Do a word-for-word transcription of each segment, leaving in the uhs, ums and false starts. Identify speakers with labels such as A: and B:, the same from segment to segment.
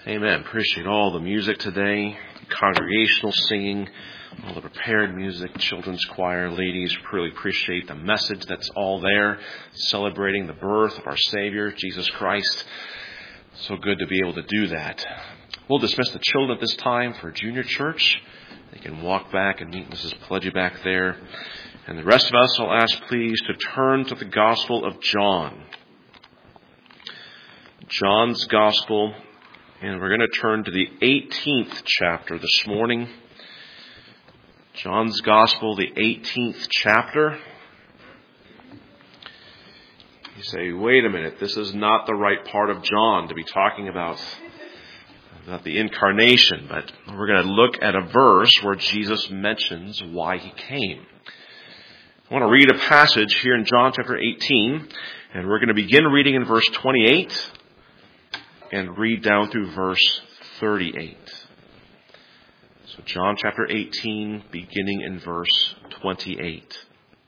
A: Amen. Appreciate all the music today, congregational singing, all the prepared music, children's choir, ladies. Really appreciate the message that's all there, celebrating the birth of our Savior, Jesus Christ. So good to be able to do that. We'll dismiss the children at this time for junior church. They can walk back and meet Missus Pledgy back there. And the rest of us, I'll ask please to turn to the Gospel of John. John's Gospel. And we're going to turn to the eighteenth chapter this morning. John's Gospel, the eighteenth chapter. You say, wait a minute, this is not the right part of John to be talking about, about the incarnation. But we're going to look at a verse where Jesus mentions why he came. I want to read a passage here in John chapter eighteen. And we're going to begin reading in verse twenty-eight. And read down through verse thirty-eight. So John chapter eighteen, beginning in verse twenty-eight.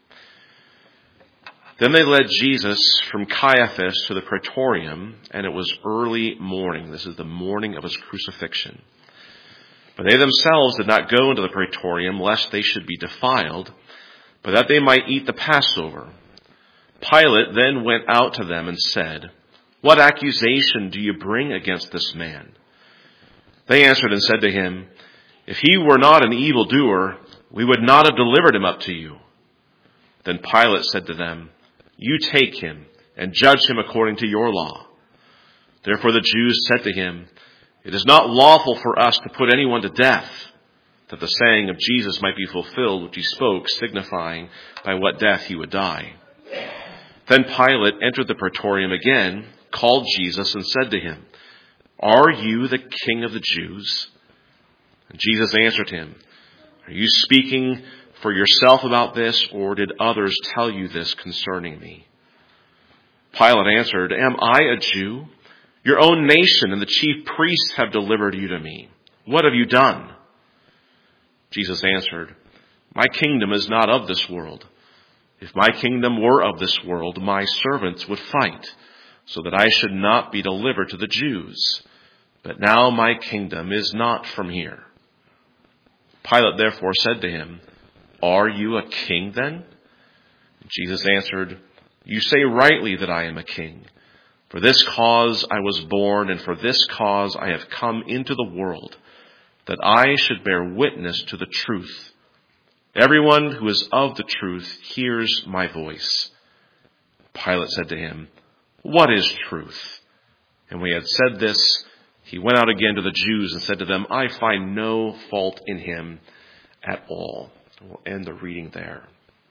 A: Then they led Jesus from Caiaphas to the praetorium, and it was early morning. This is the morning of his crucifixion. But they themselves did not go into the praetorium, lest they should be defiled, but that they might eat the Passover. Pilate then went out to them and said, "What accusation do you bring against this man?" They answered and said to him, "If he were not an evildoer, we would not have delivered him up to you." Then Pilate said to them, "You take him and judge him according to your law." Therefore the Jews said to him, "It is not lawful for us to put anyone to death," that the saying of Jesus might be fulfilled, which he spoke, signifying by what death he would die. Then Pilate entered the praetorium again, called Jesus and said to him, "Are you the King of the Jews?" And Jesus answered him, "Are you speaking for yourself about this, or did others tell you this concerning me?" Pilate answered, "Am I a Jew? Your own nation and the chief priests have delivered you to me. What have you done?" Jesus answered, "My kingdom is not of this world. If my kingdom were of this world, my servants would fight, so that I should not be delivered to the Jews. But now my kingdom is not from here." Pilate therefore said to him, "Are you a king then?" Jesus answered, "You say rightly that I am a king. For this cause I was born, and for this cause I have come into the world, that I should bear witness to the truth. Everyone who is of the truth hears my voice." Pilate said to him, "What is truth?" And when he had said this, he went out again to the Jews and said to them, "I find no fault in him at all." We'll end the reading there.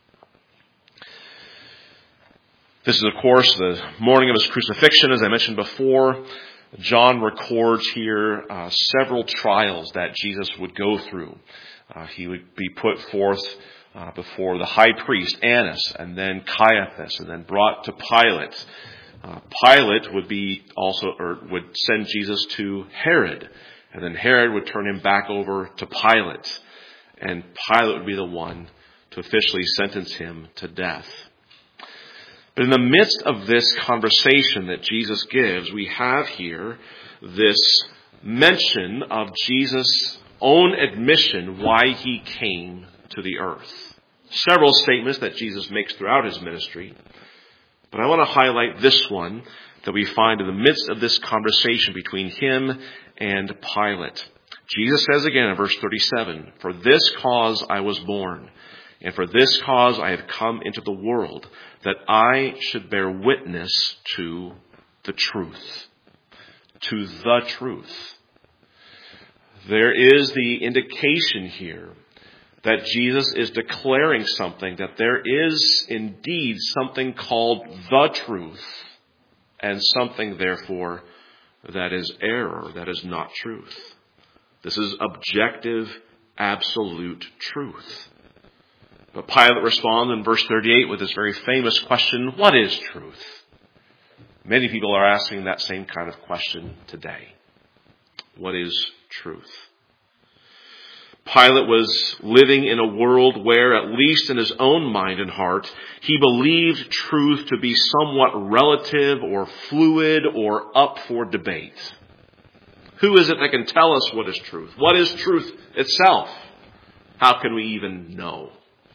A: This is, of course, the morning of his crucifixion. As I mentioned before, John records here uh, several trials that Jesus would go through. Uh, he would be put forth uh, before the high priest, Annas, and then Caiaphas, and then brought to Pilate. Uh, Pilate would be also, or would send Jesus to Herod, and then Herod would turn him back over to Pilate, and Pilate would be the one to officially sentence him to death. But in the midst of this conversation that Jesus gives, we have here this mention of Jesus' own admission why he came to the earth. Several statements that Jesus makes throughout his ministry. But I want to highlight this one that we find in the midst of this conversation between him and Pilate. Jesus says again in verse thirty-seven, "For this cause I was born, and for this cause I have come into the world, that I should bear witness to the truth." To the truth. There is the indication here that Jesus is declaring something, that there is indeed something called the truth, and something, therefore, that is error, that is not truth. This is objective, absolute truth. But Pilate responds in verse thirty-eight with this very famous question, "What is truth?" Many people are asking that same kind of question today. What is truth? Pilate was living in a world where, at least in his own mind and heart, he believed truth to be somewhat relative or fluid or up for debate. Who is it that can tell us what is truth? What is truth itself? How can we even know?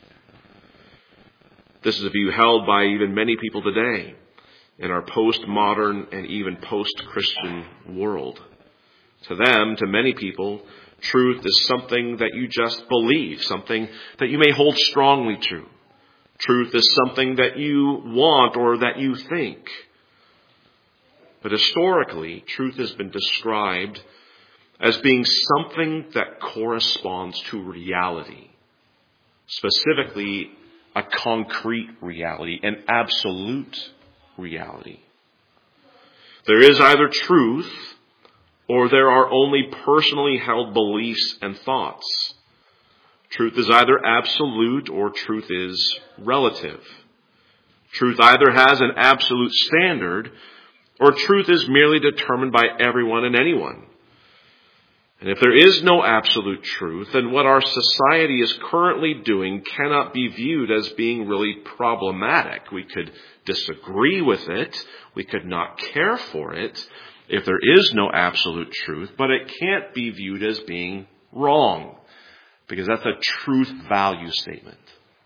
A: This is a view held by even many people today in our postmodern and even post-Christian world. To them, to many people, truth is something that you just believe, something that you may hold strongly to. Truth is something that you want or that you think. But historically, truth has been described as being something that corresponds to reality. Specifically, a concrete reality, an absolute reality. There is either truth or there are only personally held beliefs and thoughts. Truth is either absolute or truth is relative. Truth either has an absolute standard or truth is merely determined by everyone and anyone. And if there is no absolute truth, then what our society is currently doing cannot be viewed as being really problematic. We could disagree with it. We could not care for it if there is no absolute truth, but it can't be viewed as being wrong, because that's a truth value statement.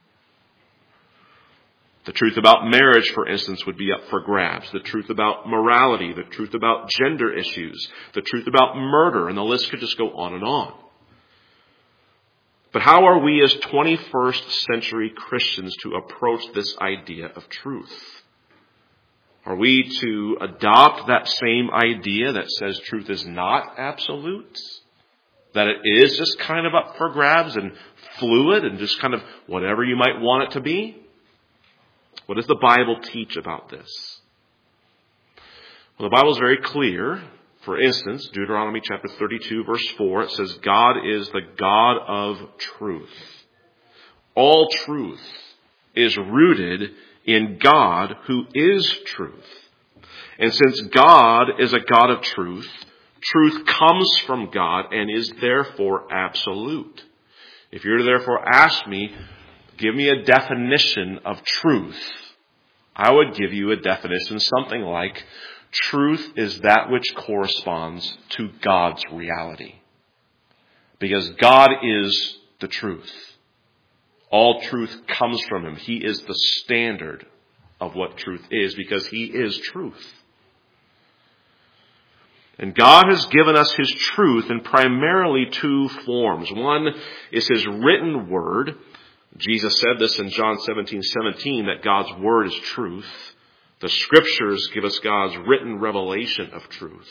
A: The truth about marriage, for instance, would be up for grabs. The truth about morality, the truth about gender issues, the truth about murder, and the list could just go on and on. But how are we as twenty-first century Christians to approach this idea of truth? Are we to adopt that same idea that says truth is not absolute? That it is just kind of up for grabs and fluid and just kind of whatever you might want it to be? What does the Bible teach about this? Well, the Bible is very clear. For instance, Deuteronomy chapter thirty-two, verse four, it says, God is the God of truth. All truth is rooted in God, who is truth. And since God is a God of truth, truth comes from God and is therefore absolute. If you're to therefore ask me, give me a definition of truth, I would give you a definition something like, truth is that which corresponds to God's reality. Because God is the truth. All truth comes from Him. He is the standard of what truth is, because He is truth. And God has given us His truth in primarily two forms. One is His written word. Jesus said this in John seventeen seventeen, that God's word is truth. The scriptures give us God's written revelation of truth.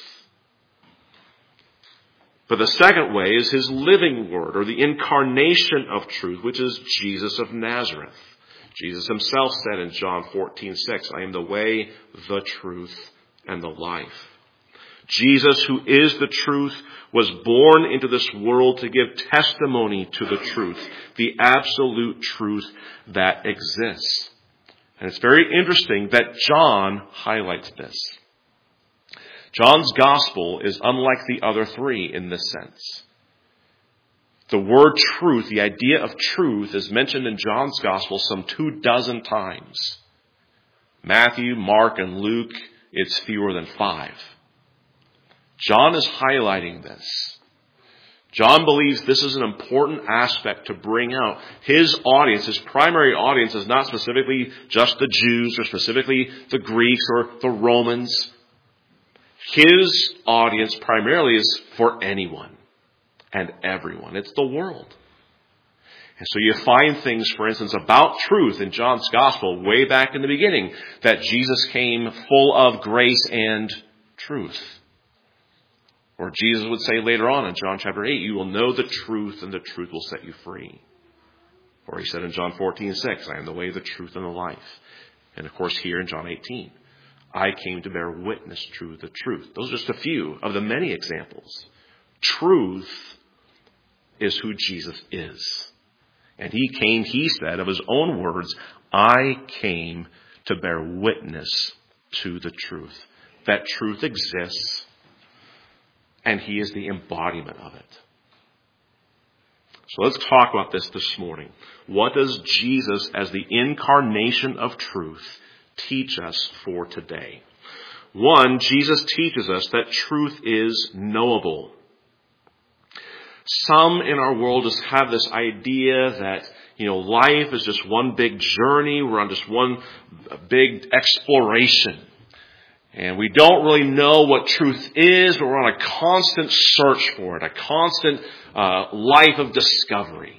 A: But the second way is His living word, or the incarnation of truth, which is Jesus of Nazareth. Jesus Himself said in John fourteen six, I am the way, the truth, and the life. Jesus, who is the truth, was born into this world to give testimony to the truth, the absolute truth that exists. And it's very interesting that John highlights this. John's gospel is unlike the other three in this sense. The word truth, the idea of truth, is mentioned in John's gospel some two dozen times. Matthew, Mark, and Luke, it's fewer than five. John is highlighting this. John believes this is an important aspect to bring out. His audience, his primary audience, is not specifically just the Jews or specifically the Greeks or the Romans. His audience primarily is for anyone and everyone. It's the world. And so you find things, for instance, about truth in John's gospel way back in the beginning, that Jesus came full of grace and truth. Or Jesus would say later on in John chapter eight, you will know the truth and the truth will set you free. Or He said in John fourteen six, I am the way, the truth, and the life. And of course here in John eighteen, I came to bear witness to the truth. Those are just a few of the many examples. Truth is who Jesus is. And He came, He said, of His own words, I came to bear witness to the truth. That truth exists. And He is the embodiment of it. So let's talk about this this morning. What does Jesus, as the incarnation of truth, teach us for today? One, Jesus teaches us that truth is knowable. Some in our world just have this idea that, you know, life is just one big journey. We're on just one big exploration. And we don't really know what truth is, but we're on a constant search for it, a constant uh, life of discovery.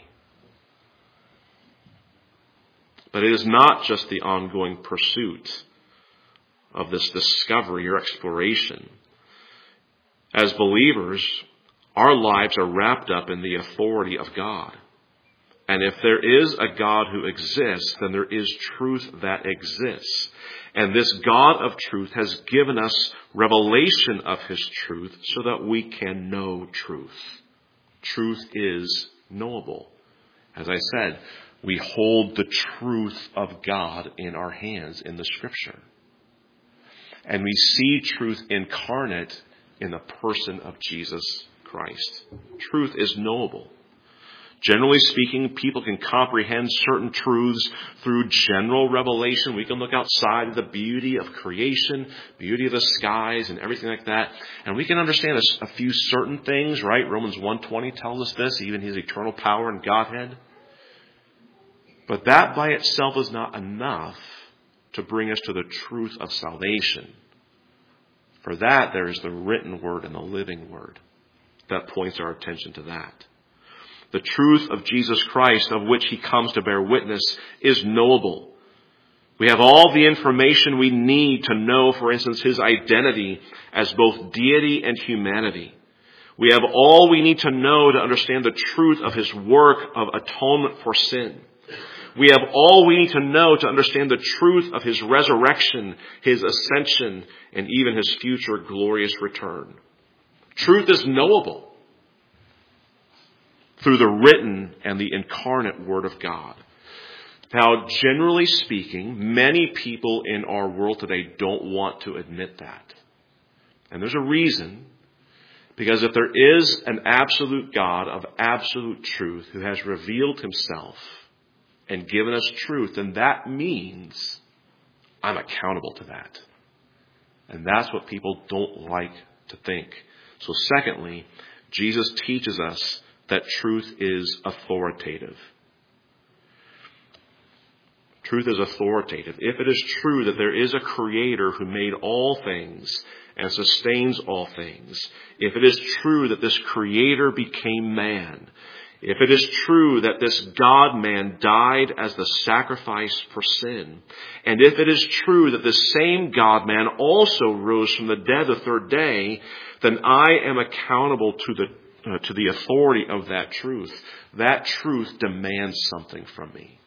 A: But it is not just the ongoing pursuit of this discovery or exploration. As believers, our lives are wrapped up in the authority of God. And if there is a God who exists, then there is truth that exists. And this God of truth has given us revelation of his truth so that we can know truth. Truth is knowable. As I said, we hold the truth of God in our hands in the Scripture. And we see truth incarnate in the person of Jesus Christ. Truth is knowable. Generally speaking, people can comprehend certain truths through general revelation. We can look outside of the beauty of creation, beauty of the skies and everything like that. And we can understand a, a few certain things, right? Romans one twenty tells us this, even his eternal power and Godhead. But that by itself is not enough to bring us to the truth of salvation. For that, there is the written word and the living word that points our attention to that. The truth of Jesus Christ, of which he comes to bear witness, is knowable. We have all the information we need to know, for instance, his identity as both deity and humanity. We have all we need to know to understand the truth of his work of atonement for sin. We have all we need to know to understand the truth of his resurrection, his ascension, and even his future glorious return. Truth is knowable through the written and the incarnate Word of God. Now, generally speaking, many people in our world today don't want to admit that. And there's a reason. Because if there is an absolute God of absolute truth who has revealed himself and given us truth, then that means I'm accountable to that. And that's what people don't like to think. So secondly, Jesus teaches us that truth is authoritative. Truth is authoritative. If it is true that there is a creator who made all things and sustains all things, if it is true that this creator became man, if it is true that this God-man died as the sacrifice for sin, and if it is true that this same God-man also rose from the dead the third day, then I am accountable to the uh, to the authority of that truth. That truth demands something from me.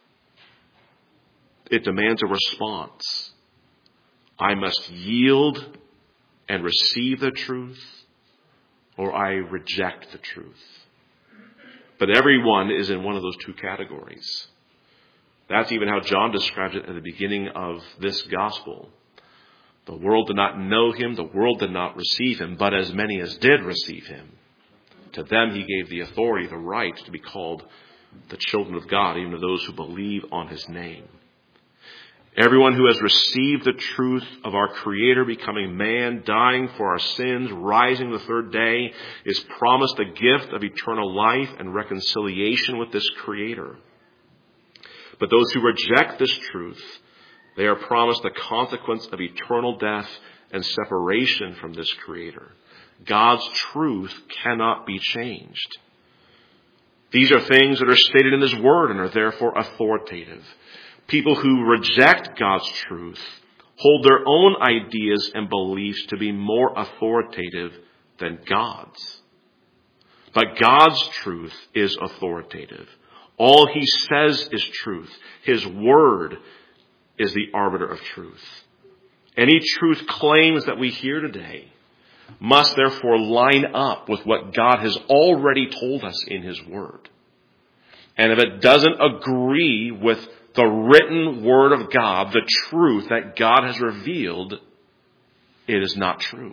A: It demands a response. I must yield and receive the truth, or I reject the truth. But everyone is in one of those two categories. That's even how John describes it at the beginning of this gospel. The world did not know him, the world did not receive him, but as many as did receive him, to them he gave the authority, the right to be called the children of God, even to those who believe on his name. Everyone who has received the truth of our Creator becoming man, dying for our sins, rising the third day, is promised a gift of eternal life and reconciliation with this Creator. But those who reject this truth, they are promised the consequence of eternal death and separation from this Creator. God's truth cannot be changed. These are things that are stated in his word and are therefore authoritative. People who reject God's truth hold their own ideas and beliefs to be more authoritative than God's. But God's truth is authoritative. All he says is truth. His word is the arbiter of truth. Any truth claims that we hear today must therefore line up with what God has already told us in his word. And if it doesn't agree with the written word of God, the truth that God has revealed, it is not true.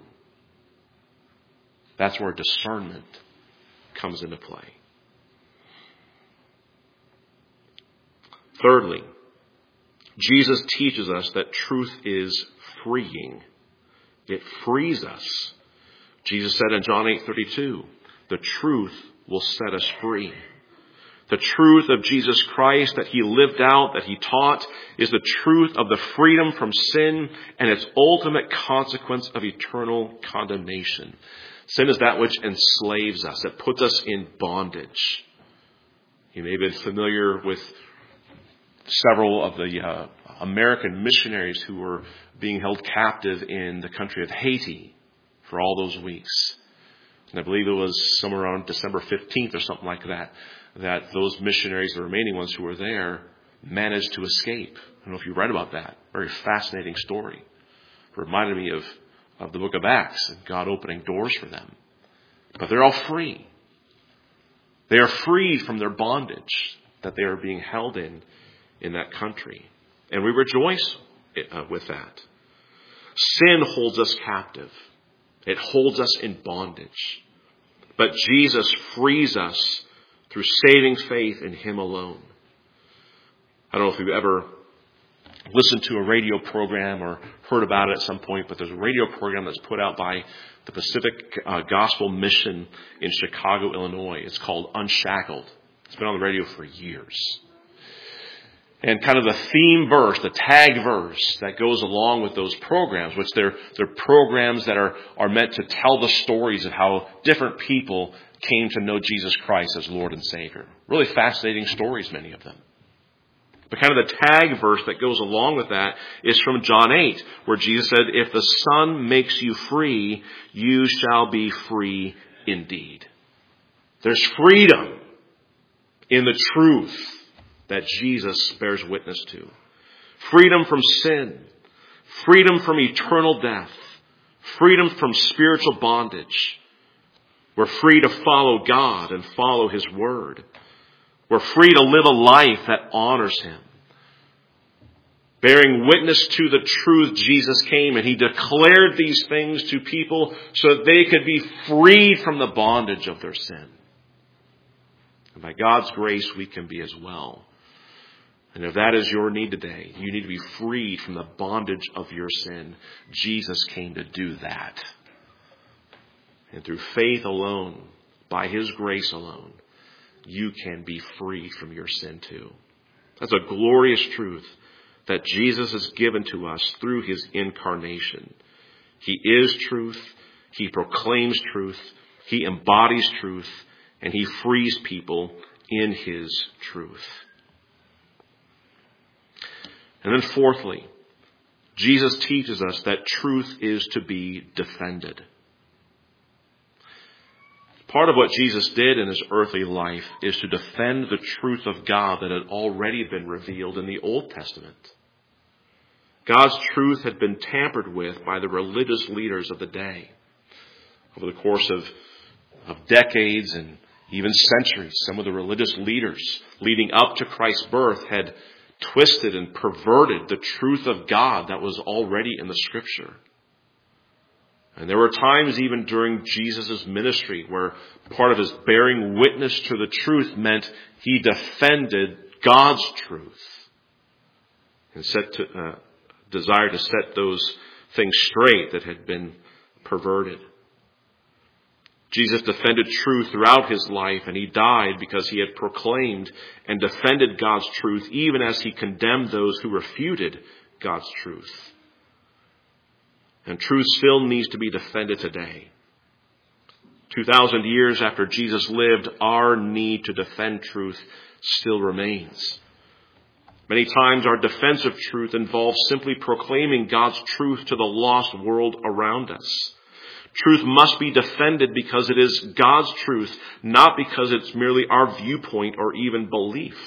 A: That's where discernment comes into play. Thirdly, Jesus teaches us that truth is freeing. It frees us. Jesus said in John eight thirty-two, the truth will set us free. The truth of Jesus Christ that he lived out, that he taught, is the truth of the freedom from sin and its ultimate consequence of eternal condemnation. Sin is that which enslaves us. It puts us in bondage. You may have been familiar with several of the uh, American missionaries who were being held captive in the country of Haiti for all those weeks. And I believe it was somewhere around December fifteenth or something like that, that those missionaries, the remaining ones who were there, managed to escape. I don't know if you read about that. Very fascinating story. It reminded me of, of the book of Acts and God opening doors for them. But they're all free. They are freed from their bondage that they are being held in in that country. And we rejoice uh, with that. Sin holds us captive. It holds us in bondage. But Jesus frees us through saving faith in him alone. I don't know if you've ever listened to a radio program or heard about it at some point, but there's a radio program that's put out by the Pacific uh, Gospel Mission in Chicago, Illinois. It's called Unshackled. It's been on the radio for years. And kind of the theme verse, the tag verse that goes along with those programs, which they're, they're programs that are, are meant to tell the stories of how different people came to know Jesus Christ as Lord and Savior. Really fascinating stories, many of them. But kind of the tag verse that goes along with that is from John eight, where Jesus said, if the Son makes you free, you shall be free indeed. There's freedom in the truth that Jesus bears witness to. Freedom from sin. Freedom from eternal death. Freedom from spiritual bondage. We're free to follow God and follow his word. We're free to live a life that honors him. Bearing witness to the truth, Jesus came and he declared these things to people so that they could be freed from the bondage of their sin. And by God's grace, we can be as well. And if that is your need today, you need to be freed from the bondage of your sin. Jesus came to do that. And through faith alone, by his grace alone, you can be freed from your sin too. That's a glorious truth that Jesus has given to us through his incarnation. He is truth. He proclaims truth. He embodies truth. And he frees people in his truth. And then fourthly, Jesus teaches us that truth is to be defended. Part of what Jesus did in his earthly life is to defend the truth of God that had already been revealed in the Old Testament. God's truth had been tampered with by the religious leaders of the day. Over the course of, of decades and even centuries, some of the religious leaders leading up to Christ's birth had twisted and perverted the truth of God that was already in the Scripture. And there were times even during Jesus' ministry where part of his bearing witness to the truth meant he defended God's truth and set to, uh, desired to set those things straight that had been perverted. Jesus defended truth throughout his life, and he died because he had proclaimed and defended God's truth, even as he condemned those who refuted God's truth. And truth still needs to be defended today. Two thousand years after Jesus lived, our need to defend truth still remains. Many times our defense of truth involves simply proclaiming God's truth to the lost world around us. Truth must be defended because it is God's truth, not because it's merely our viewpoint or even belief.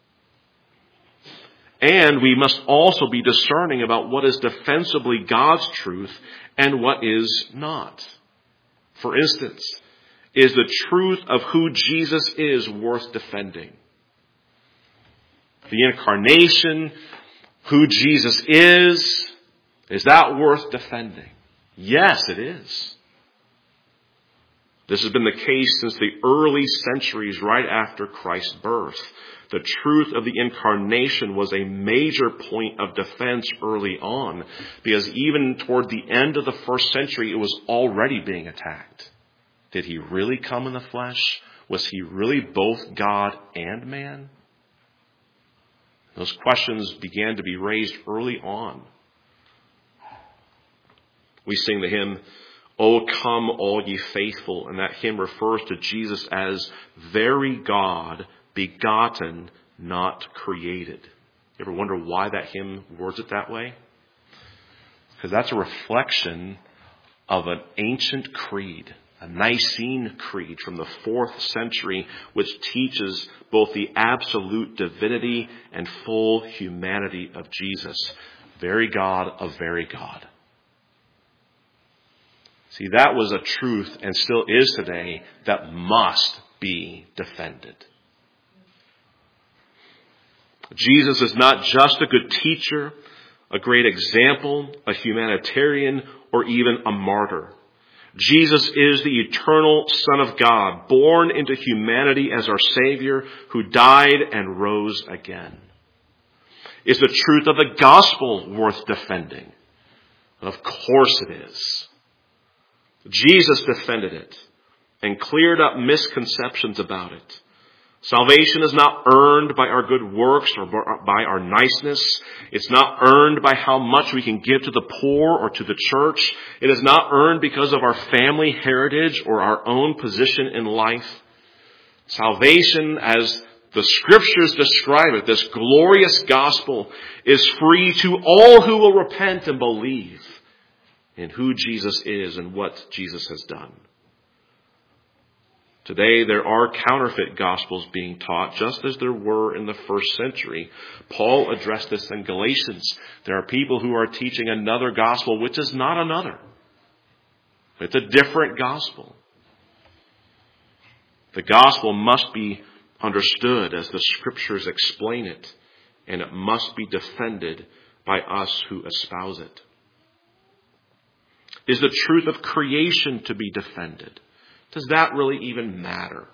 A: And we must also be discerning about what is defensibly God's truth and what is not. For instance, is the truth of who Jesus is worth defending? The incarnation, who Jesus is, is that worth defending? Yes, it is. This has been the case since the early centuries right after Christ's birth. The truth of the incarnation was a major point of defense early on, because even toward the end of the first century, it was already being attacked. Did he really come in the flesh? Was he really both God and man? Those questions began to be raised early on. We sing the hymn, "O come all ye faithful," and that hymn refers to Jesus as very God, begotten, not created. You ever wonder why that hymn words it that way? Because that's a reflection of an ancient creed, a Nicene creed from the fourth century, which teaches both the absolute divinity and full humanity of Jesus. Very God of very God. See, that was a truth, and still is today, that must be defended. Jesus is not just a good teacher, a great example, a humanitarian, or even a martyr. Jesus is the eternal Son of God, born into humanity as our Savior, who died and rose again. Is the truth of the gospel worth defending? Of course it is. Jesus defended it and cleared up misconceptions about it. Salvation is not earned by our good works or by our niceness. It's not earned by how much we can give to the poor or to the church. It is not earned because of our family heritage or our own position in life. Salvation, as the Scriptures describe it, this glorious gospel, is free to all who will repent and believe in who Jesus is and what Jesus has done. Today, there are counterfeit gospels being taught, just as there were in the first century. Paul addressed this in Galatians. There are people who are teaching another gospel, which is not another. It's a different gospel. The gospel must be understood as the Scriptures explain it, and it must be defended by us who espouse it. Is the truth of creation to be defended? Does that really even matter?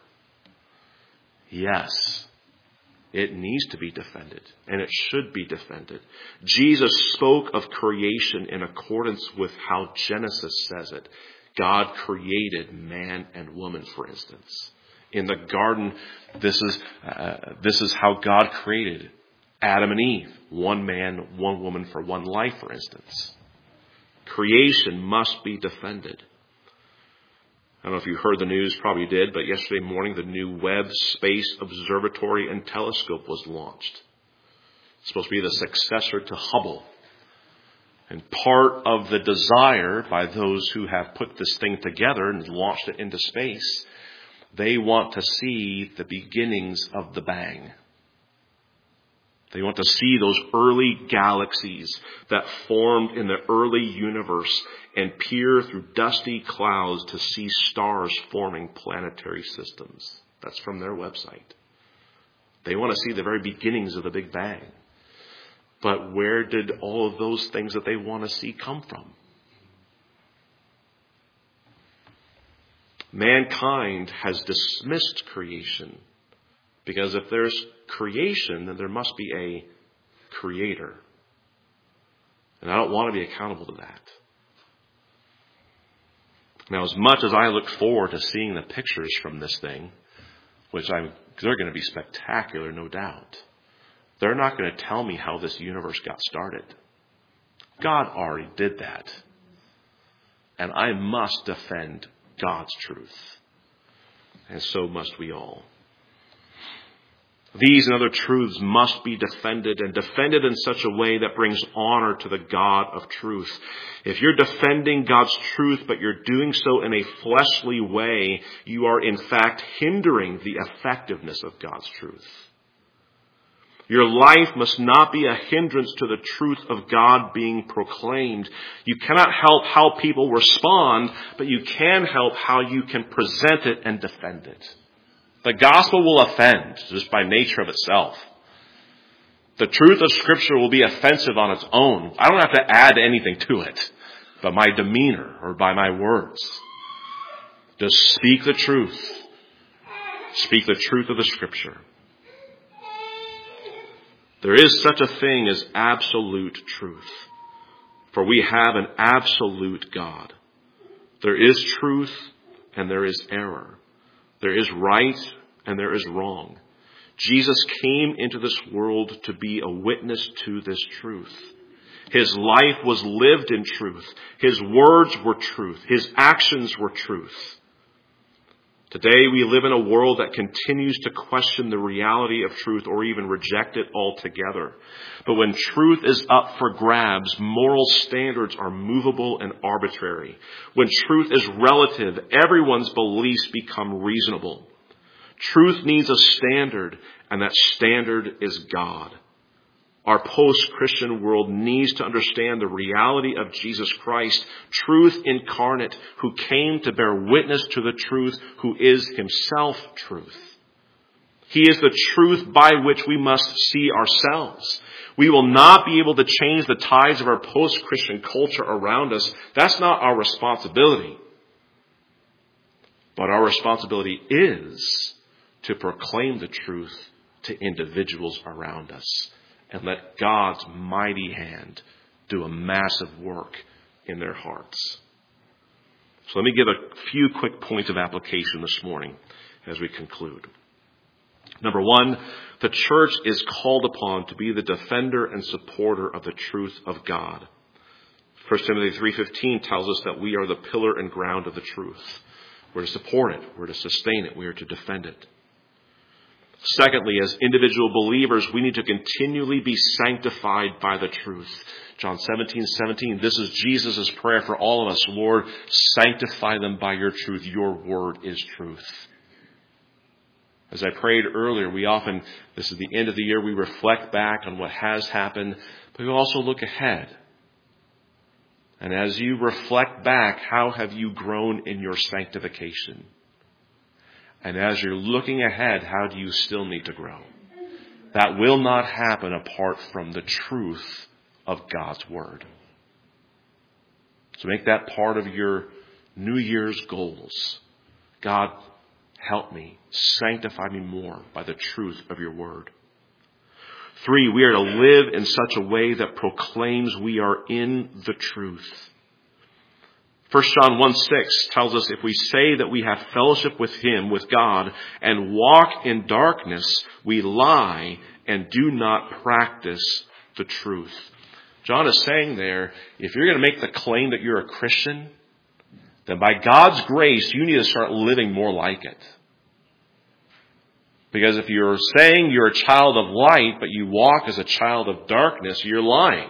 A: Yes, it needs to be defended, and it should be defended. Jesus spoke of creation in accordance with how Genesis says it. God created man and woman, for instance. In the garden, this is uh, this is how God created Adam and Eve. One man, one woman for one life, for instance. Creation must be defended. I don't know if you heard the news, probably did, but yesterday morning the new Webb Space Observatory and Telescope was launched. It's supposed to be the successor to Hubble. And part of the desire by those who have put this thing together and launched it into space, they want to see the beginnings of the bang. They want to see those early galaxies that formed in the early universe and peer through dusty clouds to see stars forming planetary systems. That's from their website. They want to see the very beginnings of the Big Bang. But where did all of those things that they want to see come from? Mankind has dismissed creation, because if there's creation, then there must be a creator. And I don't want to be accountable to that. Now, as much as I look forward to seeing the pictures from this thing, which I'm, they're going to be spectacular, no doubt, they're not going to tell me how this universe got started. God already did that. And I must defend God's truth. And so must we all. These and other truths must be defended, and defended in such a way that brings honor to the God of truth. If you're defending God's truth, but you're doing so in a fleshly way, you are in fact hindering the effectiveness of God's truth. Your life must not be a hindrance to the truth of God being proclaimed. You cannot help how people respond, but you can help how you can present it and defend it. The gospel will offend just by nature of itself. The truth of Scripture will be offensive on its own. I don't have to add anything to it, but my demeanor or by my words. Just speak the truth. Speak the truth of the Scripture. There is such a thing as absolute truth. For we have an absolute God. There is truth and there is error. There is right and there is wrong. Jesus came into this world to be a witness to this truth. His life was lived in truth. His words were truth. His actions were truth. Today we live in a world that continues to question the reality of truth or even reject it altogether. But when truth is up for grabs, moral standards are movable and arbitrary. When truth is relative, everyone's beliefs become reasonable. Truth needs a standard, and that standard is God. Our post-Christian world needs to understand the reality of Jesus Christ, truth incarnate, who came to bear witness to the truth, who is himself truth. He is the truth by which we must see ourselves. We will not be able to change the tides of our post-Christian culture around us. That's not our responsibility. But our responsibility is to proclaim the truth to individuals around us. And let God's mighty hand do a massive work in their hearts. So let me give a few quick points of application this morning as we conclude. Number one, the church is called upon to be the defender and supporter of the truth of God. First Timothy three fifteen tells us that we are the pillar and ground of the truth. We're to support it. We're to sustain it. We are to defend it. Secondly, as individual believers, we need to continually be sanctified by the truth. John seventeen seventeen, this is Jesus' prayer for all of us. Lord, sanctify them by your truth. Your word is truth. As I prayed earlier, we often, this is the end of the year, we reflect back on what has happened, but we also look ahead. And as you reflect back, how have you grown in your sanctification? And as you're looking ahead, how do you still need to grow? That will not happen apart from the truth of God's Word. So make that part of your New Year's goals. God, help me. Sanctify me more by the truth of your Word. Three, we are to live in such a way that proclaims we are in the truth. First John one six tells us if we say that we have fellowship with him, with God, and walk in darkness, we lie and do not practice the truth. John is saying there, if you're going to make the claim that you're a Christian, then by God's grace, you need to start living more like it. Because if you're saying you're a child of light, but you walk as a child of darkness, you're lying.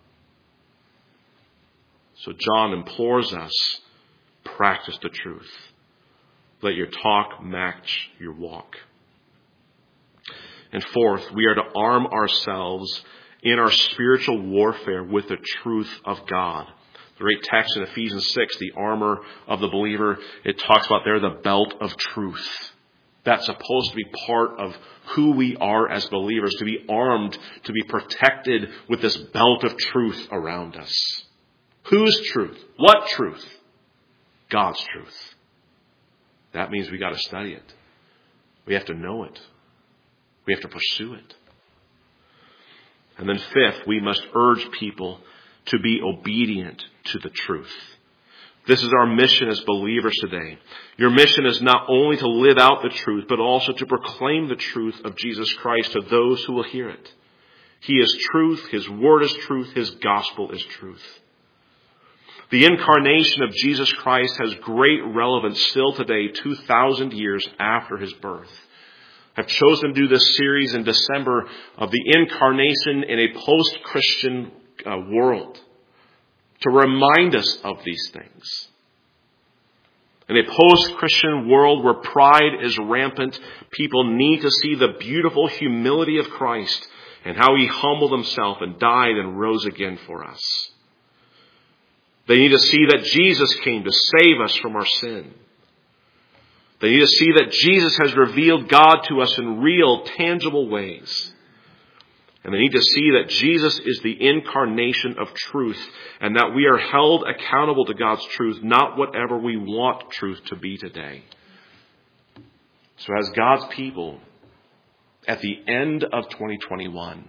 A: So John implores us, practice the truth. Let your talk match your walk. And fourth, we are to arm ourselves in our spiritual warfare with the truth of God. The great text in Ephesians six, the armor of the believer, it talks about there the belt of truth. That's supposed to be part of who we are as believers, to be armed, to be protected with this belt of truth around us. Whose truth? What truth? God's truth. That means we got to study it. We have to know it. We have to pursue it. And then fifth, we must urge people to be obedient to the truth. This is our mission as believers today. Your mission is not only to live out the truth, but also to proclaim the truth of Jesus Christ to those who will hear it. He is truth. His word is truth. His gospel is truth. The incarnation of Jesus Christ has great relevance still today, two thousand years after his birth. I've chosen to do this series in December of the incarnation in a post-Christian uh, world to remind us of these things. In a post-Christian world where pride is rampant, people need to see the beautiful humility of Christ and how he humbled himself and died and rose again for us. They need to see that Jesus came to save us from our sin. They need to see that Jesus has revealed God to us in real, tangible ways. And they need to see that Jesus is the incarnation of truth and that we are held accountable to God's truth, not whatever we want truth to be today. So as God's people, at the end of twenty twenty-one,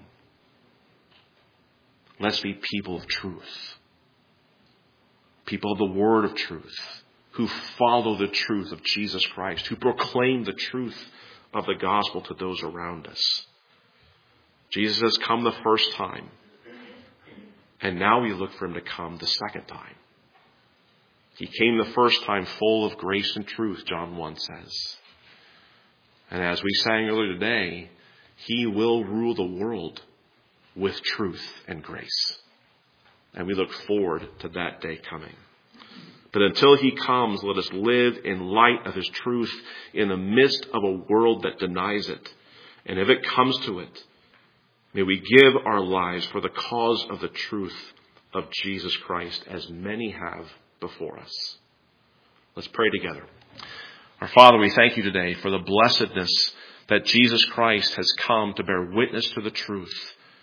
A: let's be people of truth. People of the word of truth, who follow the truth of Jesus Christ, who proclaim the truth of the gospel to those around us. Jesus has come the first time, and now we look for him to come the second time. He came the first time full of grace and truth, John one says. And as we sang earlier today, he will rule the world with truth and grace. And we look forward to that day coming. But until he comes, let us live in light of his truth in the midst of a world that denies it. And if it comes to it, may we give our lives for the cause of the truth of Jesus Christ, as many have before us. Let's pray together. Our Father, we thank you today for the blessedness that Jesus Christ has come to bear witness to the truth,